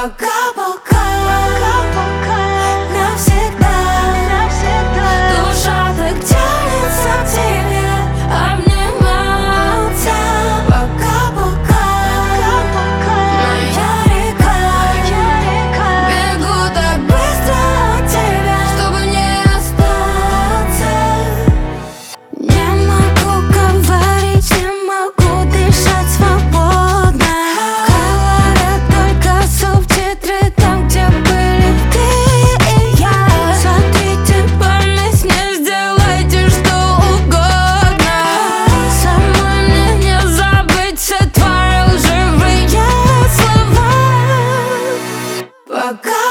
Пока-пока, навсегда, душа так тянется к тебе обниматься. Пока-пока, моя река, бегу так быстро от тебя, чтобы не остаться. Не могу говорить, не могу дышать свободно. Говорят только субтитры там, где были ты и я. Сотрите память, не сделайте что угодно. Самой мне не забыть все твои лживые слова. Пока